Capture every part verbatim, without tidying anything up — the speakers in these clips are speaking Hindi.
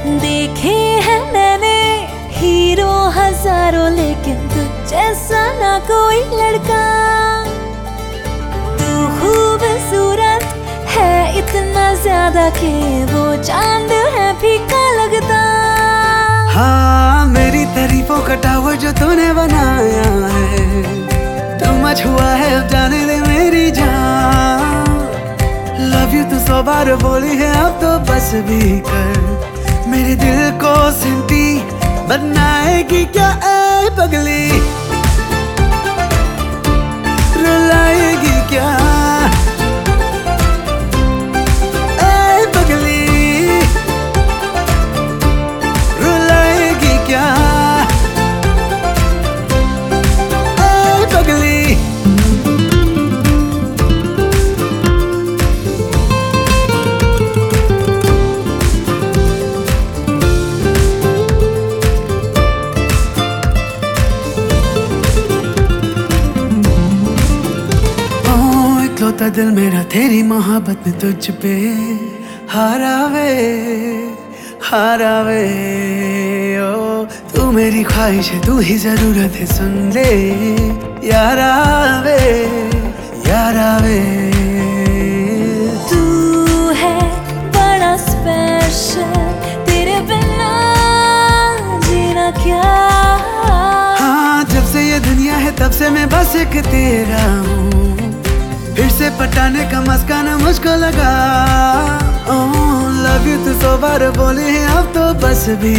देखे हैं मैंने हीरो हजारों, लेकिन तू जैसा ना कोई लड़का। तू खूबसूरत है इतना ज्यादा कि वो चांद है फीका लगता। हाँ, मेरी तारीफों का टावर जो तूने बनाया है, तू मच हुआ है अब जाने दे मेरी जान। लव यू तू सौ बार बोली है अब तो बस भी कर। मेरे दिल को सिंटी बनाएगी क्या ऐ पगली, रुलाएगी क्या ऐ पगली, रुलाएगी क्या ऐ पगली। इकलौता दिल मेरा तेरी मोहब्बत में तुझ पे हारा वे, हारा वे। ओ तू मेरी ख्वाहिश है, तू ही जरूरत है, सुन ले यारा वे, यारा वे। तू है बड़ा स्पेशल, तेरे बिना जीना क्या। हाँ, जब से ये दुनिया है तब से मैं बस एक तेरा हूँ। फिर से पटाने का मस्का न मुझको लगा। लव यू तू सौ बार बोली है अब तो बस भी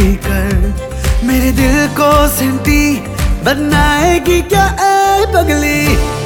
कर। मेरे दिल को सिंटी बनाएगी क्या ऐ पगली।